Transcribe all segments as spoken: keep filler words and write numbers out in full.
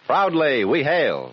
Proudly we hail.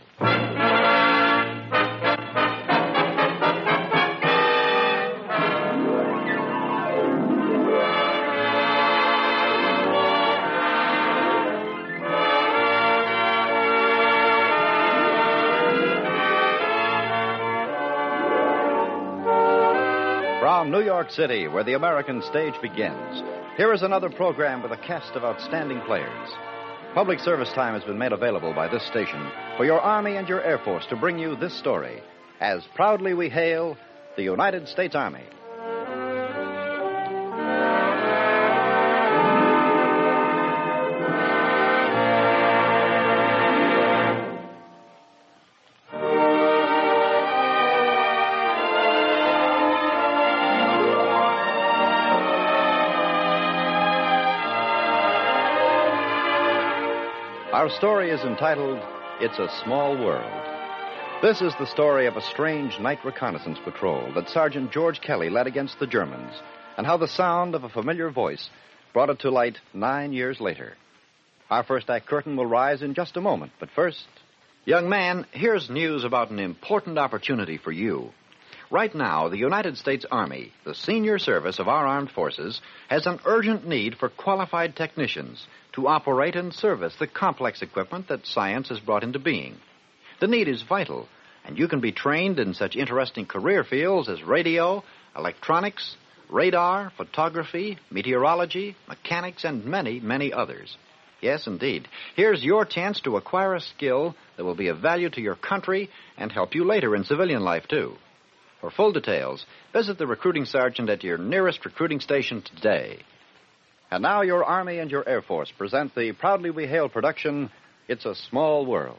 From New York City, where the American stage begins, here is another program with a cast of outstanding players. Public service time has been made available by this station for your Army and your Air Force to bring you this story, as proudly we hail the United States Army. Our story is entitled, It's a Small World. This is the story of a strange night reconnaissance patrol that Sergeant George Kelly led against the Germans, and how the sound of a familiar voice brought it to light nine years later. Our first act curtain will rise in just a moment, but first... Young man, here's news about an important opportunity for you. Right now, the United States Army, the senior service of our armed forces, has an urgent need for qualified technicians to operate and service the complex equipment that science has brought into being. The need is vital, and you can be trained in such interesting career fields as radio, electronics, radar, photography, meteorology, mechanics, and many, many others. Yes, indeed. Here's your chance to acquire a skill that will be of value to your country and help you later in civilian life, too. For full details, visit the recruiting sergeant at your nearest recruiting station today. And now your Army and your Air Force present the Proudly We Hail production, It's a Small World.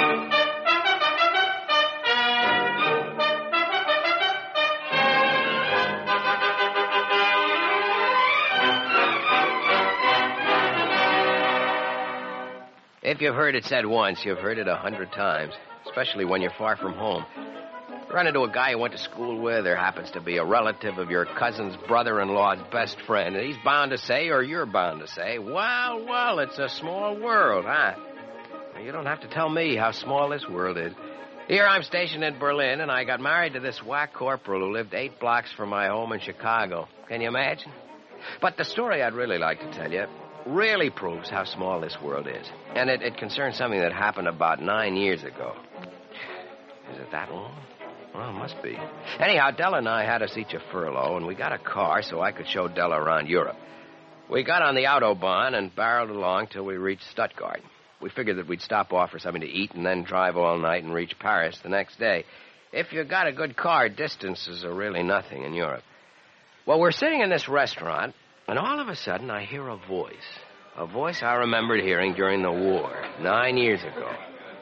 If you've heard it said once, you've heard it a hundred times, especially when you're far from home. Run into a guy you went to school with, or happens to be a relative of your cousin's brother-in-law's best friend, and he's bound to say, or you're bound to say, well, well, it's a small world, huh? Now, you don't have to tell me how small this world is. Here I'm stationed in Berlin, and I got married to this whack corporal who lived eight blocks from my home in Chicago. Can you imagine? But the story I'd really like to tell you really proves how small this world is. And it, it concerns something that happened about nine years ago. Is it that long? Well, it must be. Anyhow, Della and I had us each a furlough, and we got a car so I could show Della around Europe. We got on the Autobahn and barreled along till we reached Stuttgart. We figured that we'd stop off for something to eat and then drive all night and reach Paris the next day. If you got a good car, distances are really nothing in Europe. Well, we're sitting in this restaurant, and all of a sudden I hear a voice. A voice I remembered hearing during the war, nine years ago.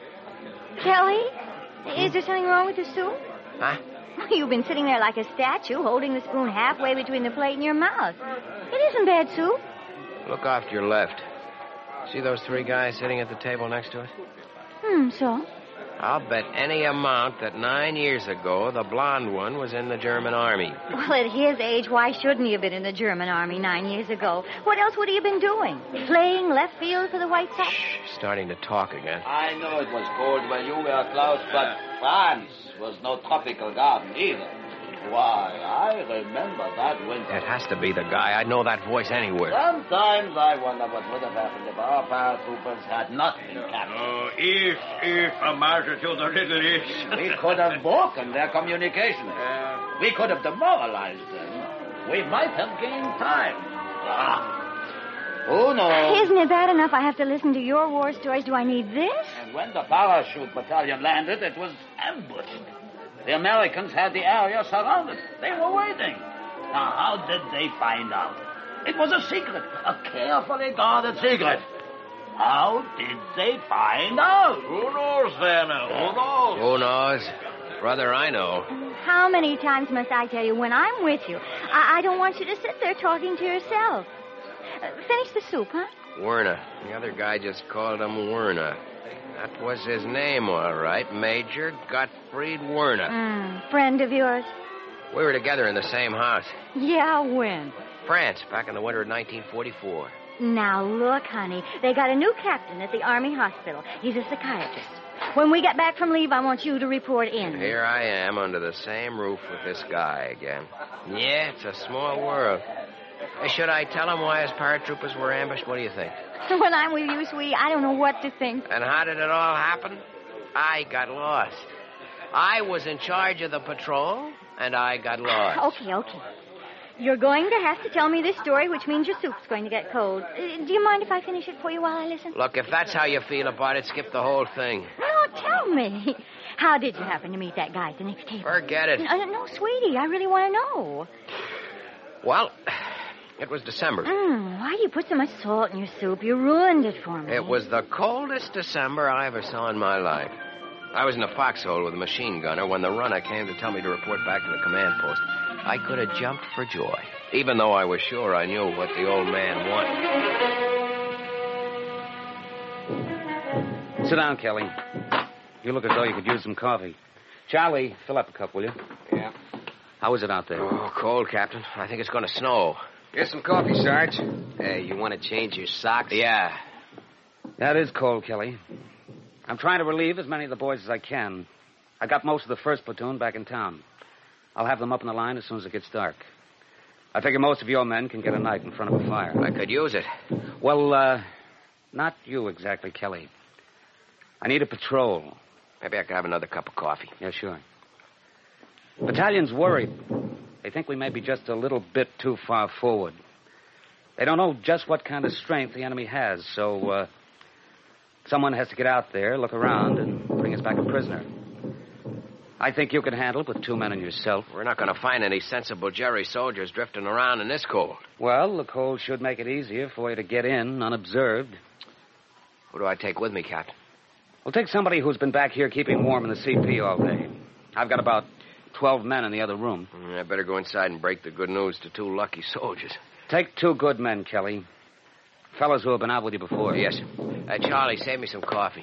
Kelly, is there something wrong with the soup? Huh? You've been sitting there like a statue, holding the spoon halfway between the plate and your mouth. It isn't bad soup. Look off to your left. See those three guys sitting at the table next to us? Hmm, so? I'll bet any amount that nine years ago, the blonde one was in the German army. Well, at his age, why shouldn't he have been in the German army nine years ago? What else would he have been doing? Playing left field for the White Sox? Shh, starting to talk again. I know it was cold when you were Klaus, but France was no tropical garden either. Why, I remember that winter. It has to be the guy. I'd know that voice anywhere. Sometimes I wonder what would have happened if our paratroopers had not been captured. Oh, if, if a martyr to the Middle East. We could have broken their communication. Uh, we could have demoralized them. We might have gained time. Ah. Who knows? Isn't it bad enough I have to listen to your war stories? Do I need this? And when the parachute battalion landed, it was ambushed. The Americans had the area surrounded. They were waiting. Now, how did they find out? It was a secret, a carefully guarded secret. How did they find out? Who knows, then? Who knows? Who knows? Brother, I know. How many times must I tell you when I'm with you? I, I don't want you to sit there talking to yourself. Uh, finish the soup, huh? Werner. The other guy just called him Werner. That was his name, all right. Major Gottfried Werner. Mm, friend of yours? We were together in the same house. Yeah, when? France, back in the winter of nineteen forty-four. Now, look, honey. They got a new captain at the Army hospital. He's a psychiatrist. When we get back from leave, I want you to report in. Here I am under the same roof with this guy again. Yeah, it's a small world. Hey, should I tell him why his paratroopers were ambushed? What do you think? When I'm with you, sweetie, I don't know what to think. And how did it all happen? I got lost. I was in charge of the patrol, and I got lost. Okay, okay. You're going to have to tell me this story, which means your soup's going to get cold. Uh, do you mind if I finish it for you while I listen? Look, if that's how you feel about it, skip the whole thing. No, tell me. How did you happen to meet that guy at the next table? Forget it. No, no, sweetie, I really want to know. Well, it was December. Mm, why do you put so much salt in your soup? You ruined it for me. It was the coldest December I ever saw in my life. I was in a foxhole with a machine gunner when the runner came to tell me to report back to the command post. I could have jumped for joy, even though I was sure I knew what the old man wanted. Sit down, Kelly. You look as though you could use some coffee. Charlie, fill up a cup, will you? Yeah. How is it out there? Oh, cold, Captain. I think it's going to snow. Here's some coffee, Sarge. Hey, you want to change your socks? Yeah. That is cold, Kelly. I'm trying to relieve as many of the boys as I can. I got most of the first platoon back in town. I'll have them up in the line as soon as it gets dark. I figure most of your men can get a night in front of a fire. I could use it. Well, uh, not you exactly, Kelly. I need a patrol. Maybe I could have another cup of coffee. Yeah, sure. Battalion's worried. They think we may be just a little bit too far forward. They don't know just what kind of strength the enemy has, so uh, someone has to get out there, look around, and bring us back a prisoner. I think you can handle it with two men and yourself. We're not going to find any sensible Jerry soldiers drifting around in this cold. Well, the cold should make it easier for you to get in unobserved. Who do I take with me, Captain? We'll take somebody who's been back here keeping warm in the C P all day. I've got about twelve men in the other room. I better go inside and break the good news to two lucky soldiers. Take two good men, Kelly. Fellows who have been out with you before. Yes, sir. Uh, Charlie, save me some coffee.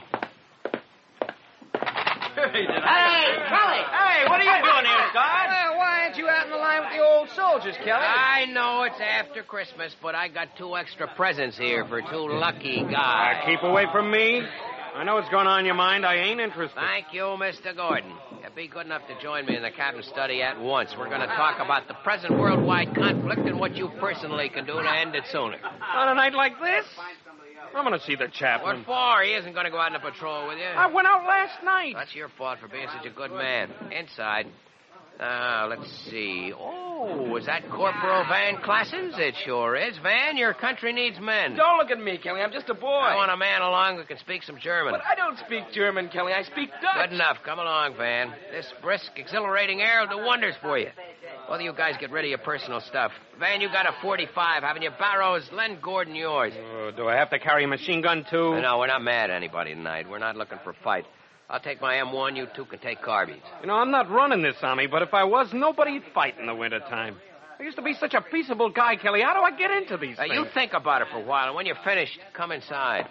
Hey, Kelly! Hey, what are you doing here, Sarge? Well, why aren't you out in the line with the old soldiers, Kelly? I know it's after Christmas, but I got two extra presents here for two lucky guys. Uh, keep away from me. I know what's going on in your mind. I ain't interested. Thank you, Mister Gordon. Yeah, be good enough to join me in the captain's study at once. We're going to talk about the present worldwide conflict and what you personally can do to end it sooner. On a night like this? I'm going to see the chaplain. What for? He isn't going to go out on a patrol with you. I went out last night. That's your fault for being such a good man. Inside. Now, let's see. Oh, is that Corporal Van Klassens? It sure is. Van, your country needs men. Don't look at me, Kelly. I'm just a boy. I want a man along who can speak some German. But I don't speak German, Kelly. I speak Dutch. Good enough. Come along, Van. This brisk, exhilarating air will do wonders for you. Both of you guys get rid of your personal stuff. Van, you got a forty-five, haven't you? Barrows, lend Gordon yours. Uh, do I have to carry a machine gun, too? Uh, no, we're not mad at anybody tonight. We're not looking for a fight. I'll take my M one. You two can take carbines. You know, I'm not running this army, but if I was, nobody'd fight in the wintertime. I used to be such a peaceable guy, Kelly. How do I get into these Uh, things? you think about it for a while, and when you're finished, come inside.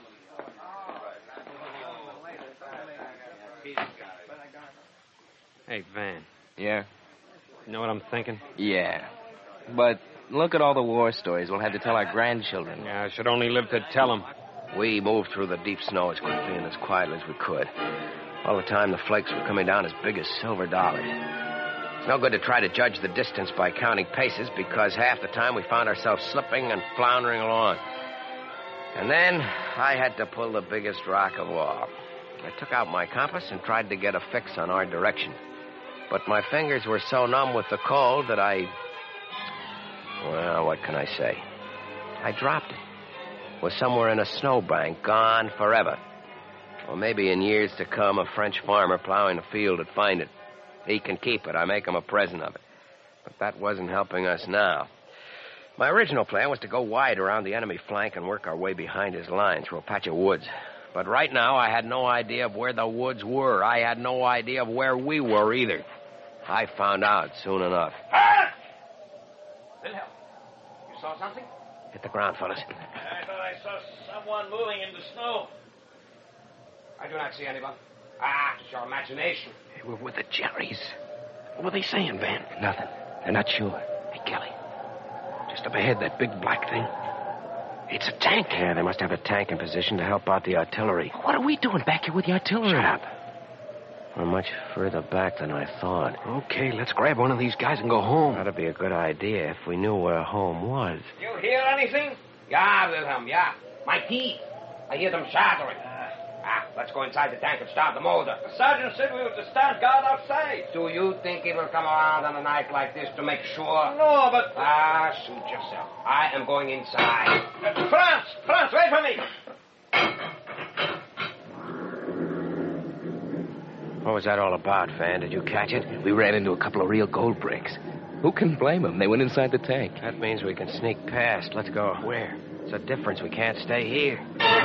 Hey, Van, Yeah? you know what I'm thinking? Yeah. But look at all the war stories we'll have to tell our grandchildren. Yeah, I should only live to tell them. We moved through the deep snow as quickly and as quietly as we could. All the time, the flakes were coming down as big as silver dollars. It's no good to try to judge the distance by counting paces, because half the time we found ourselves slipping and floundering along. And then I had to pull the biggest rock of all. I took out my compass and tried to get a fix on our direction. But my fingers were so numb with the cold that I... Well, what can I say? I dropped it. It was somewhere in a snowbank, gone forever. Or maybe in years to come, a French farmer plowing a field would find it. He can keep it. I make him a present of it. But that wasn't helping us now. My original plan was to go wide around the enemy flank and work our way behind his line through a patch of woods. But right now, I had no idea of where the woods were. I had no idea of where we were either. I found out soon enough. Halt! Wilhelm, you saw something? Hit the ground, fellas. I thought I saw someone moving in the snow. I do not see anyone. Ah, it's your imagination. They were with the Jerrys. What were they saying, Van? Nothing. They're not sure. Hey, Kelly. Just up ahead, that big black thing. It's a tank. Yeah, they must have a tank in position to help out the artillery. What are we doing back here with the artillery? Shut up. We're much further back than I thought. Okay, let's grab one of these guys and go home. That'd be a good idea if we knew where home was. You hear anything? Yeah, Wilhelm, yeah. My teeth. I hear them shattering. Ah, let's go inside the tank and start the motor. The sergeant said we were to stand guard outside. Do you think he will come around on a night like this to make sure? No, but... Ah, suit yourself. I am going inside. Uh, Franz! Franz, wait for me! What was that all about, Van? Did you catch it? We ran into a couple of real gold bricks. Who can blame them? They went inside the tank. That means we can sneak past. Let's go. Where? It's a difference. We can't stay here.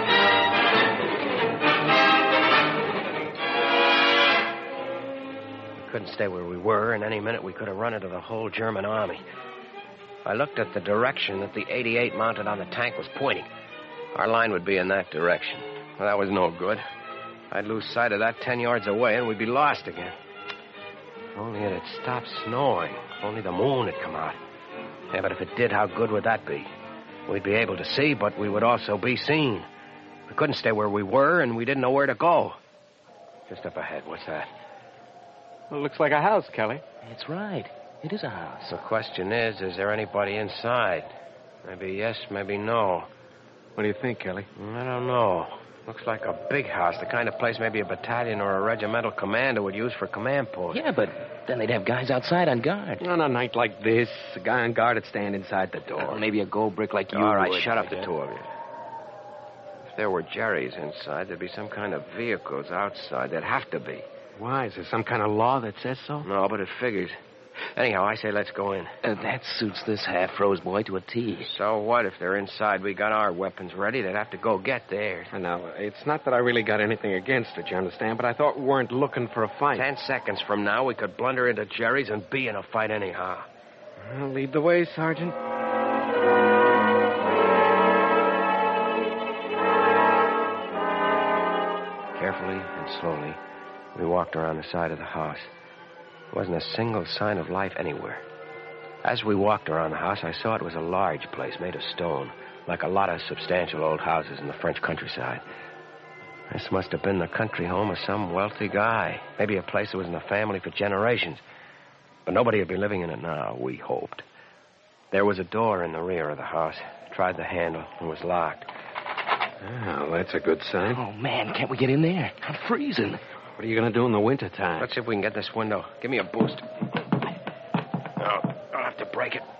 We couldn't stay where we were, and any minute we could have run into the whole German army. I looked at the direction that the eighty-eight mounted on the tank was pointing. Our line would be in that direction. Well, that was no good. I'd lose sight of that ten yards away, and we'd be lost again. If only it had stopped snowing. If only the moon had come out. Yeah, but if it did, how good would that be? We'd be able to see, but we would also be seen. We couldn't stay where we were, and we didn't know where to go. Just up ahead. What's that? Well, it looks like a house, Kelly. It's right. It is a house. The question is, is there anybody inside? Maybe yes, maybe no. What do you think, Kelly? I don't know. Looks like a big house, the kind of place maybe a battalion or a regimental commander would use for command post. Yeah, but then they'd have guys outside on guard. On a night like this, a guy on guard would stand inside the door. Or maybe a gold brick like you All right, would. shut up, the two of you. If there were Jerry's inside, there'd be some kind of vehicles outside. There'd have to be. Why? Is there some kind of law that says so? No, but it figures. Anyhow, I say let's go in. Uh, that suits this half-froze boy to a T. So what? If they're inside, we got our weapons ready. They'd have to go get theirs. Now, it's not that I really got anything against it, you understand, but I thought we weren't looking for a fight. Ten seconds from now, we could blunder into Jerry's and be in a fight anyhow. Well, lead the way, Sergeant. Carefully and slowly, we walked around the side of the house. There wasn't a single sign of life anywhere. As we walked around the house, I saw it was a large place made of stone, like a lot of substantial old houses in the French countryside. This must have been the country home of some wealthy guy. Maybe a place that was in the family for generations. But nobody would be living in it now, we hoped. There was a door in the rear of the house. Tried the handle. It was locked. Oh, that's a good sign. Oh, man, can't we get in there? I'm freezing. What are you going to do in the wintertime? Let's see if we can get this window. Give me a boost. Oh, I'll have to break it.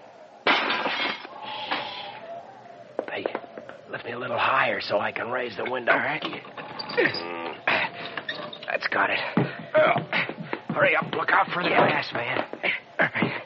Hey, lift me a little higher so I can raise the window. All right. That's got it. Oh, hurry up. Look out for the glass, man. All right.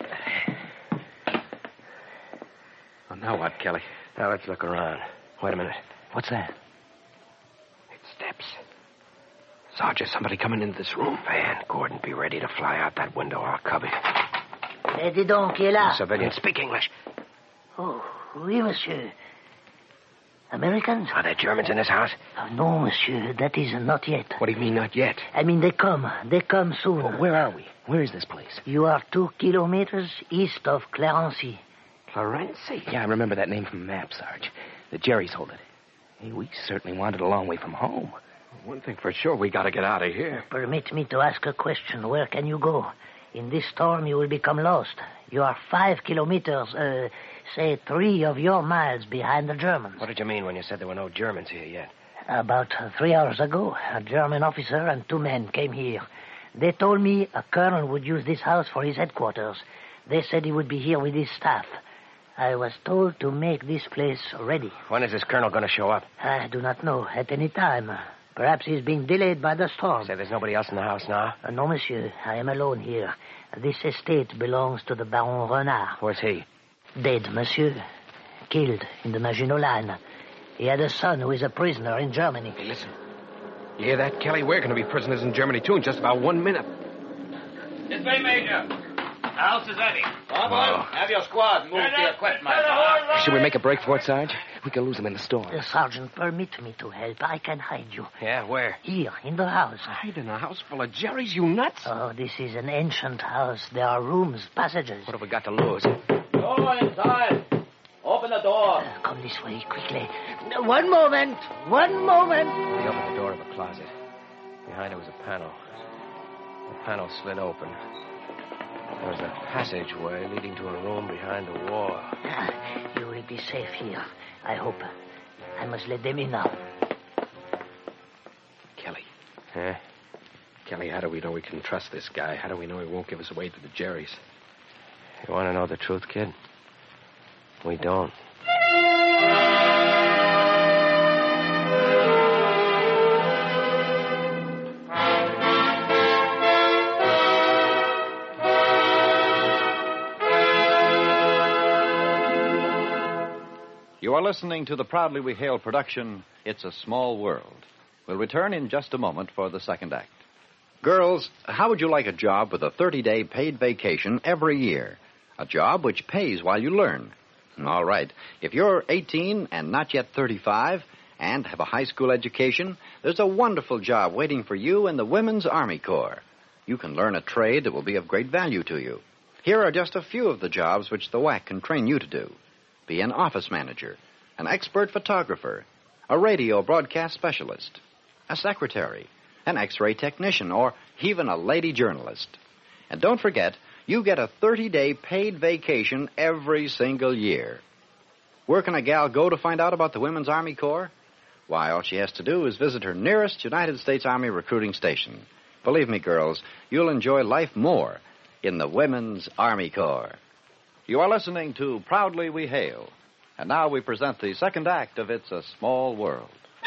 Well, now what, Kelly? Now let's look around. Wait a minute. What's that? It's steps. Sarge, is somebody coming into this room? Van, Gordon, be ready to fly out that window. I'll cover you. Eh, dis donc, qui est là? Civilian, speak English. Oh, oui, monsieur. Americans? Are there Germans in this house? Oh, no, monsieur, that is not yet. What do you mean, not yet? I mean, they come. They come soon. Well, where are we? Where is this place? You are two kilometers east of Clarency. Clarency? Yeah, I remember that name from the map, Sarge. The Jerry's hold it. Hey, we certainly wandered a long way from home. One thing for sure, we got to get out of here. Permit me to ask a question. Where can you go? In this storm, you will become lost. You are five kilometers, uh, say three of your miles behind the Germans. What did you mean when you said there were no Germans here yet? About uh, three hours ago, a German officer and two men came here. They told me a colonel would use this house for his headquarters. They said he would be here with his staff. I was told to make this place ready. When is this colonel going to show up? I do not know. At any time. Perhaps he's being delayed by the storm. Say there's nobody else in the house now? Uh, no, monsieur. I am alone here. This estate belongs to the Baron Renard. Where's he? Dead, monsieur. Killed in the Maginot Line. He had a son who is a prisoner in Germany. Hey, listen. You hear that, Kelly? We're going to be prisoners in Germany, too, in just about one minute. This way, Major. The house is ready. Corporal, have your squad move the equipment. Should we make a break for it, Sarge? We could lose them in the storm. Uh, Sergeant, permit me to help. I can hide you. Yeah, where? Here, in the house. Hide in a house full of Jerry's, you nuts? Oh, this is an ancient house. There are rooms, passages. What have we got to lose? Go inside. Open the door. Uh, come this way, quickly. One moment. One moment. He opened the door of a closet. Behind it was a panel. The panel slid open. There was a passageway leading to a room behind the wall. Ah, you will be safe here, I hope. I must let them in now. Kelly. Huh? Kelly, how do we know we can trust this guy? How do we know he won't give us away to the Jerrys? You want to know the truth, kid? We don't. You are listening to the Proudly We Hail production, It's a Small World. We'll return in just a moment for the second act. Girls, how would you like a job with a thirty-day paid vacation every year? A job which pays while you learn. All right. If you're eighteen and not yet thirty-five and have a high school education, there's a wonderful job waiting for you in the Women's Army Corps. You can learn a trade that will be of great value to you. Here are just a few of the jobs which the W A C can train you to do. Be an office manager, an expert photographer, a radio broadcast specialist, a secretary, an X-ray technician, or even a lady journalist. And don't forget, you get a thirty-day paid vacation every single year. Where can a gal go to find out about the Women's Army Corps? Why, all she has to do is visit her nearest United States Army recruiting station. Believe me, girls, you'll enjoy life more in the Women's Army Corps. You are listening to Proudly We Hail. And now we present the second act of It's a Small World.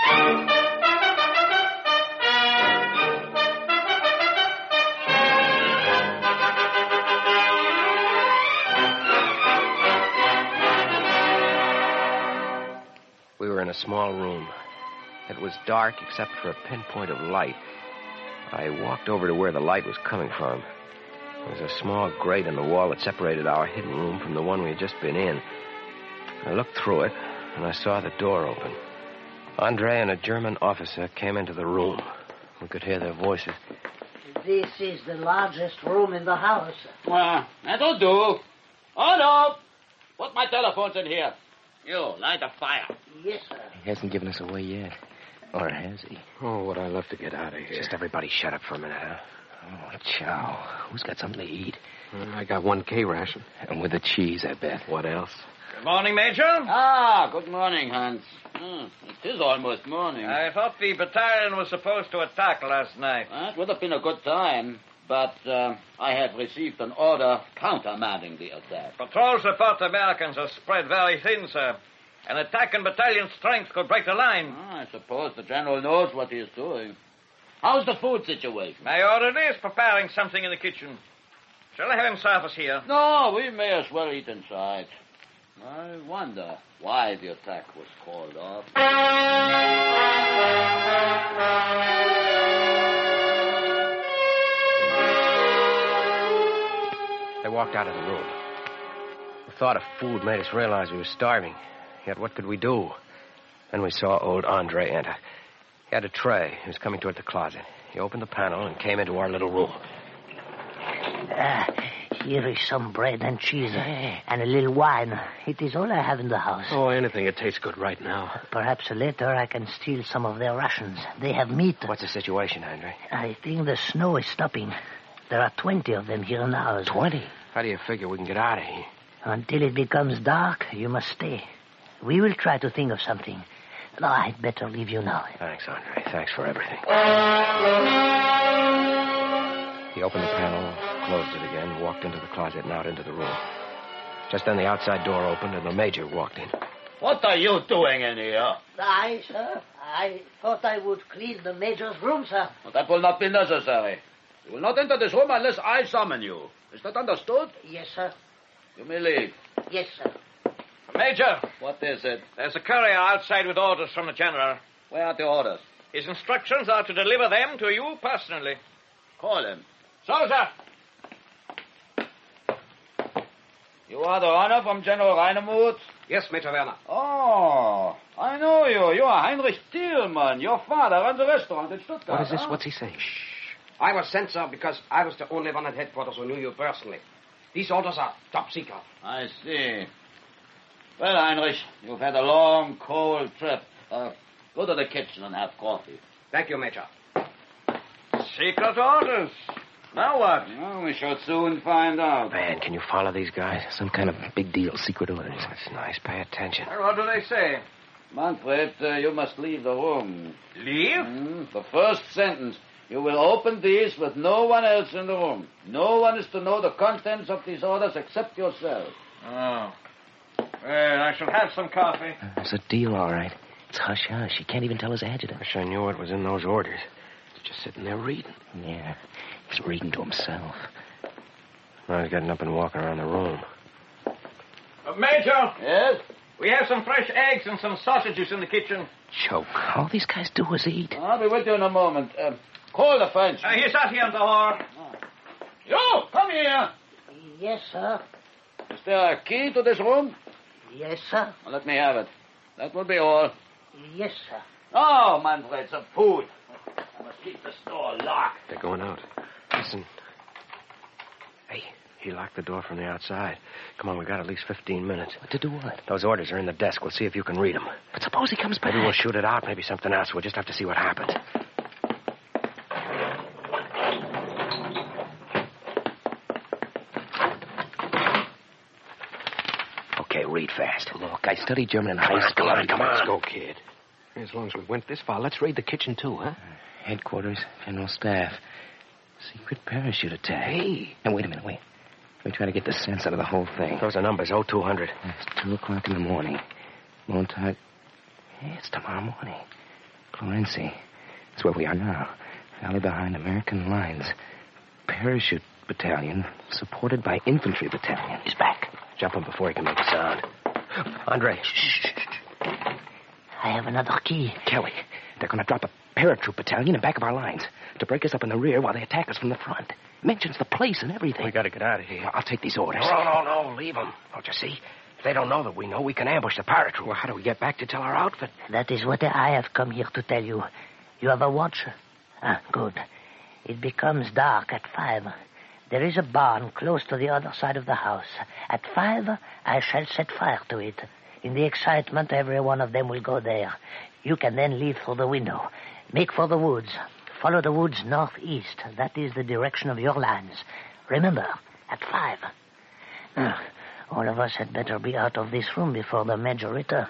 We were in a small room. It was dark except for a pinpoint of light. I walked over to where the light was coming from. There was a small grate in the wall that separated our hidden room from the one we had just been in. I looked through it, and I saw the door open. Andre and a German officer came into the room. We could hear their voices. This is the largest room in the house. Well, that'll do. Oh, no. Put my telephones in here. You, light a fire. Yes, sir. He hasn't given us away yet. Or has he? Oh, would I love to get out of here. Just everybody shut up for a minute, huh? Oh, chow. Who's got something to eat? I got one K ration. And with the cheese, I bet. What else? Good morning, Major. Ah, good morning, Hans. Hmm, it is almost morning. I thought the battalion was supposed to attack last night. Uh, it would have been a good time, but uh, I have received an order countermanding the attack. Patrols report the Americans are spread very thin, sir. An attack in battalion strength could break the line. Ah, I suppose the general knows what he is doing. How's the food situation? My order is preparing something in the kitchen. Shall I have him serve us here? No, we may as well eat inside. I wonder why the attack was called off. They walked out of the room. The thought of food made us realize we were starving. Yet what could we do? Then we saw old Andre enter. He had a tray. He was coming toward the closet. He opened the panel and came into our little room. Ah, here is some bread and cheese and a little wine. It is all I have in the house. Oh, anything that tastes good right now. Perhaps later I can steal some of their rations. They have meat. What's the situation, Andre? I think the snow is stopping. There are twenty of them here in the house. Twenty? How do you figure we can get out of here? Until it becomes dark, you must stay. We will try to think of something. No, I'd better leave you now. Thanks, Andre. Thanks for everything. He opened the panel, closed it again, walked into the closet and out into the room. Just then the outside door opened and the major walked in. What are you doing in here? I, sir? I thought I would clean the major's room, sir. Well, that will not be necessary. You will not enter this room unless I summon you. Is that understood? Yes, sir. You may leave. Yes, sir. Major, What is it? there's a courier outside with orders from the general. Where are the orders? His instructions are to deliver them to you personally. Call him. Soldier! You are the runner from General Reinemuth? Yes, Major Werner. Oh, I know you. You are Heinrich Thielmann. Your father runs a restaurant in Stuttgart. What is this? Huh? What's he saying? I was sent, sir, because I was the only one at headquarters who knew you personally. These orders are top secret. I see. Well, Heinrich, you've had a long, cold trip. Uh, go to the kitchen and have coffee. Thank you, Major. Secret orders. Now what? Well, we shall soon find out. Man, can you follow these guys? Some kind of big deal, secret orders. That's nice. Pay attention. Well, what do they say? Manfred, uh, you must leave the room. Leave? Mm, the first sentence. You will open these with no one else in the room. No one is to know the contents of these orders except yourself. Oh. Well, I shall have some coffee. It's a deal, all right. It's hush-hush. He can't even tell his adjutant. Wish I knew what was in those orders. He's just sitting there reading. Yeah, he's reading to himself. Now he's getting up and walking around the room. Uh, Major! Yes? We have some fresh eggs and some sausages in the kitchen. Choke. All these guys do is eat. I'll be with you in a moment. Uh, call the French. Uh, he's out here in the hall. You, come here. Yes, sir. Is there a key to this room? Yes, sir. Well, let me have it. That will be all. Yes, sir. Oh, Manfred, some food. I must keep the store locked. They're going out. Listen. Hey, he locked the door from the outside. Come on, we got at least fifteen minutes. What to do what? Those orders are in the desk. We'll see if you can read them. But suppose he comes back. Maybe we'll shoot it out, maybe something else. We'll just have to see what happens. Okay, read fast. Look, I studied German in high Come on, school. come on, come on. Let's go, kid. As long as we went this far, let's raid the kitchen, too, huh? Headquarters, general staff. Secret parachute attack. Hey. Now, wait a minute, wait. Let me try to get the sense out of the whole thing. Those are numbers, oh two hundred. It's two o'clock in the morning. Montag. Hey, it's tomorrow morning. Clorency. That's where we are now. Valley behind American lines. Parachute battalion, supported by infantry battalion. He's back. Jump him before he can make a sound. Andre. Shh. I have another key. Kelly, they're going to drop a paratroop battalion in back of our lines to break us up in the rear while they attack us from the front. Mentions the place and everything. We got to get out of here. I'll take these orders. No, no, no, leave them. Don't you see? If they don't know that we know, we can ambush the paratroop. Well, how do we get back to tell our outfit? That is what I have come here to tell you. You have a watch? Ah, good. It becomes dark at five. There is a barn close to the other side of the house. At five, I shall set fire to it. In the excitement, every one of them will go there. You can then leave through the window. Make for the woods. Follow the woods northeast. That is the direction of your lines. Remember, at five. Now, all of us had better be out of this room before the major returns.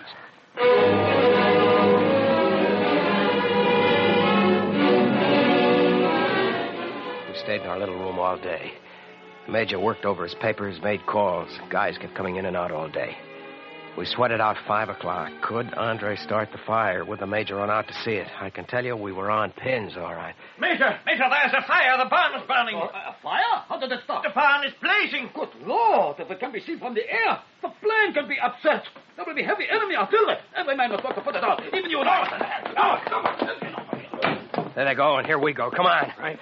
We stayed in our little room all day. The major worked over his papers, made calls. Guys kept coming in and out all day. We sweated out five o'clock. Could Andre start the fire? Would the major run out to see it? I can tell you we were on pins, all right. Major, Major, there's a fire. The barn is burning. Uh, a fire? How did it start? The barn is blazing. Good Lord, if it can be seen from the air, the plane can be upset. There will be heavy enemy artillery. Every man must work to put it out. Even you and I. Now, come on. There they go, and here we go. Come on. Right.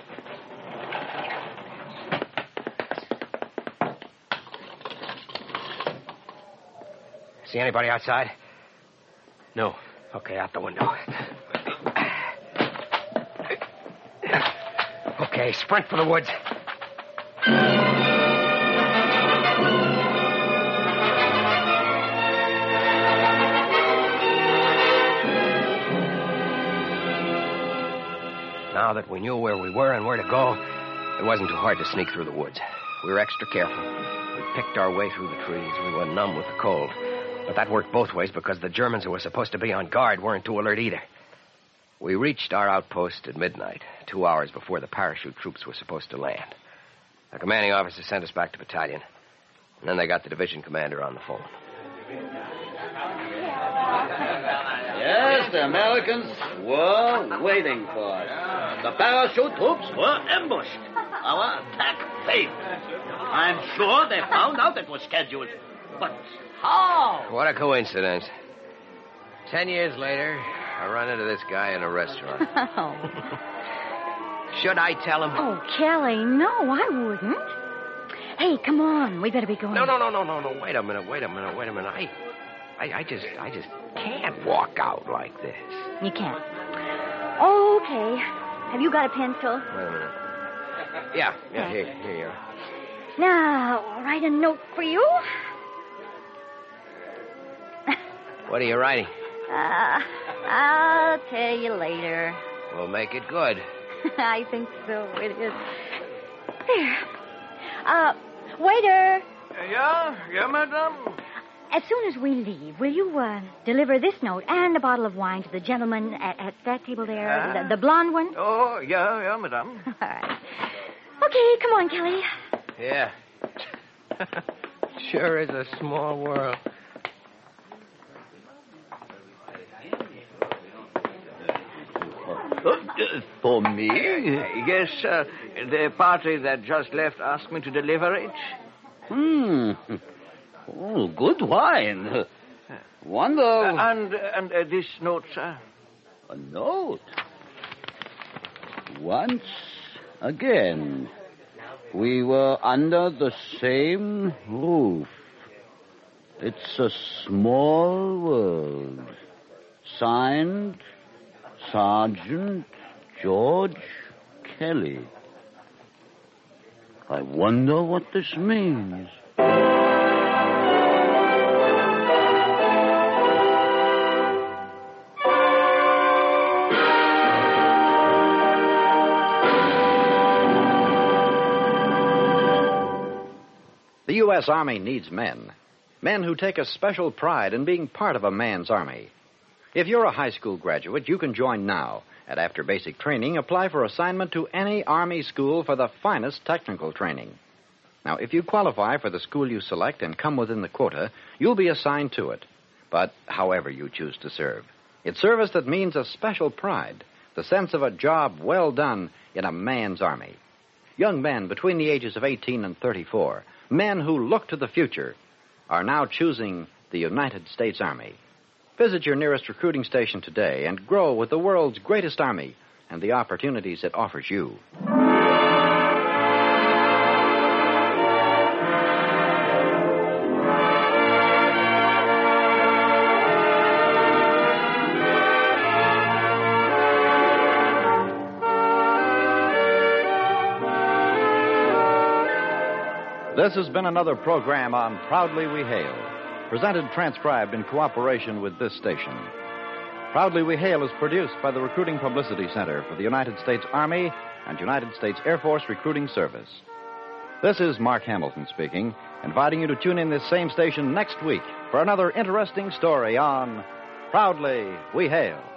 See anybody outside? No. Okay, out the window. Okay, sprint for the woods. Now that we knew where we were and where to go, it wasn't too hard to sneak through the woods. We were extra careful. We picked our way through the trees. We were numb with the cold. But that worked both ways because the Germans who were supposed to be on guard weren't too alert either. We reached our outpost at midnight, two hours before the parachute troops were supposed to land. The commanding officer sent us back to battalion. And then they got the division commander on the phone. Yes, the Americans were waiting for us. The parachute troops were ambushed. Our attack failed. I'm sure they found out it was scheduled. But how? What a coincidence. Ten years later, I run into this guy in a restaurant. Oh. Should I tell him? Oh, Kelly, no, I wouldn't. Hey, come on. We better be going. No, no, no, no, no, no. Wait a minute, wait a minute, wait a minute. I, I, I just, I just can't walk out like this. You can't. Okay. Have you got a pencil? Wait a minute. Yeah, yeah, here, here you are. Now, I'll write a note for you. What are you writing? Uh, I'll tell you later. We'll make it good. I think so. It is. There. Uh, waiter. Yeah? Yeah, madame? As soon as we leave, will you uh, deliver this note and a bottle of wine to the gentleman at, at that table there, Uh, the, the blonde one? Oh, yeah, yeah, madame. All right. Okay, come on, Kelly. Yeah. Sure is a small world. Uh, for me? Yes, sir. The party that just left asked me to deliver it. Hmm. Oh, good wine. Wonder. Uh, and and uh, this note, sir. A note. Once again, we were under the same roof. It's a small world. Signed, Sergeant George Kelly. I wonder what this means. The U S. Army needs men. Men who take a special pride in being part of a man's army. If you're a high school graduate, you can join now. And after basic training, apply for assignment to any Army school for the finest technical training. Now, if you qualify for the school you select and come within the quota, you'll be assigned to it. But however you choose to serve, it's service that means a special pride, the sense of a job well done in a man's army. Young men between the ages of eighteen and thirty-four, men who look to the future, are now choosing the United States Army. Visit your nearest recruiting station today and grow with the world's greatest army and the opportunities it offers you. This has been another program on Proudly We Hail, presented transcribed in cooperation with this station. Proudly We Hail is produced by the Recruiting Publicity Center for the United States Army and United States Air Force Recruiting Service. This is Mark Hamilton speaking, inviting you to tune in this same station next week for another interesting story on Proudly We Hail.